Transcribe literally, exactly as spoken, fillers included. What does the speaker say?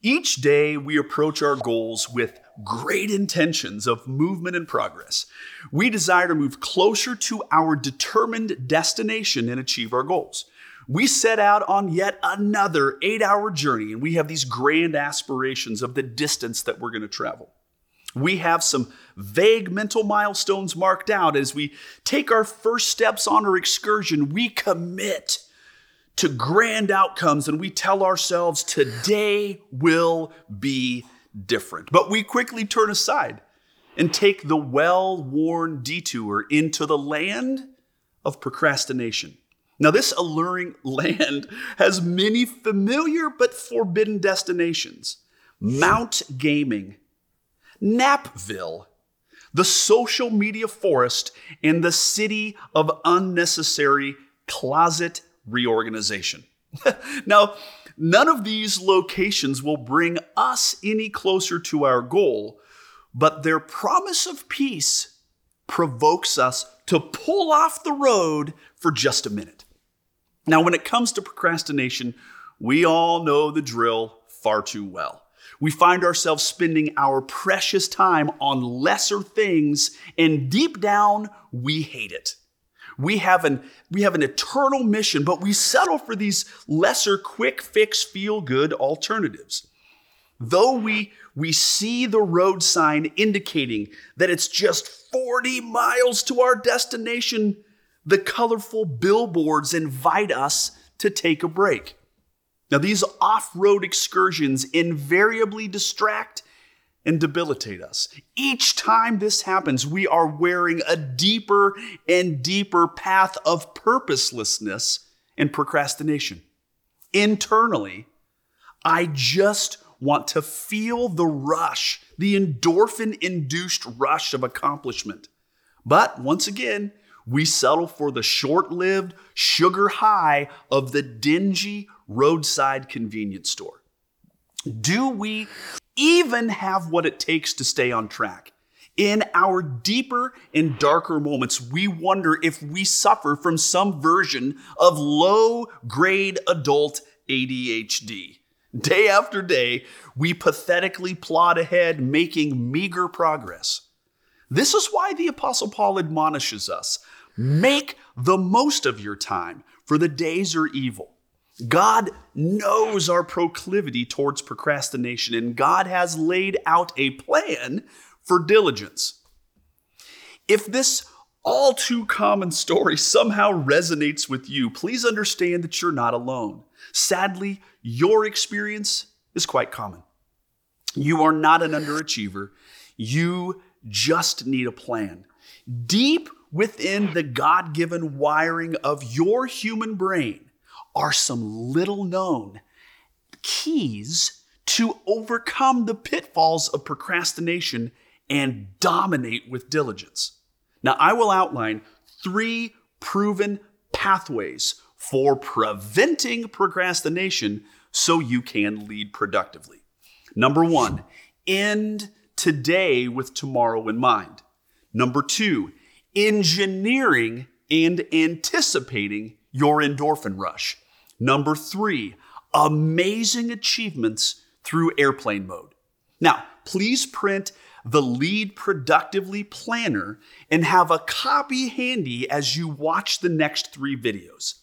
Each day we approach our goals with great intentions of movement and progress. We desire to move closer to our determined destination and achieve our goals. We set out on yet another eight-hour journey, and we have these grand aspirations of the distance that we're going to travel. We have some vague mental milestones marked out. As we take our first steps on our excursion, we commit to grand outcomes, and we tell ourselves today will be different. But we quickly turn aside and take the well-worn detour into the land of procrastination. Now, this alluring land has many familiar but forbidden destinations. Mount Gaming, Napville, the social media forest, and the city of unnecessary closet reorganization. Now, none of these locations will bring us any closer to our goal, but their promise of peace provokes us to pull off the road for just a minute. Now, when it comes to procrastination, we all know the drill far too well. We find ourselves spending our precious time on lesser things, and deep down, we hate it. We have an, we have an eternal mission, but we settle for these lesser quick fix, feel good alternatives. Though we, we see the road sign indicating that it's just forty miles to our destination, the colorful billboards invite us to take a break. Now, these off-road excursions invariably distract and debilitate us. Each time this happens, we are wearing a deeper and deeper path of purposelessness and procrastination. Internally, I just want to feel the rush, the endorphin-induced rush of accomplishment. But once again, we settle for the short-lived sugar high of the dingy roadside convenience store. Do we even have what it takes to stay on track? In our deeper and darker moments, we wonder if we suffer from some version of low-grade adult A D H D. Day after day, we pathetically plod ahead, making meager progress. This is why the Apostle Paul admonishes us, make the most of your time, for the days are evil. God knows our proclivity towards procrastination, and God has laid out a plan for diligence. If this all too common story somehow resonates with you, please understand that you're not alone. Sadly, your experience is quite common. You are not an underachiever. You just need a plan. Deep within the God-given wiring of your human brain are some little-known keys to overcome the pitfalls of procrastination and dominate with diligence. Now, I will outline three proven pathways for preventing procrastination so you can lead productively. Number one, end today with tomorrow in mind. Number two, engineering and anticipating your endorphin rush. Number three, amazing achievements through airplane mode. Now, please print the Lead Productively Planner and have a copy handy as you watch the next three videos.